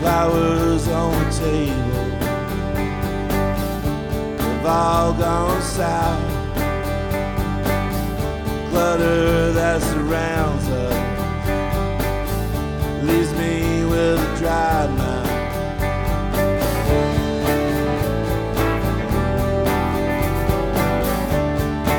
flowers on the table have all gone south. Clutter that surrounds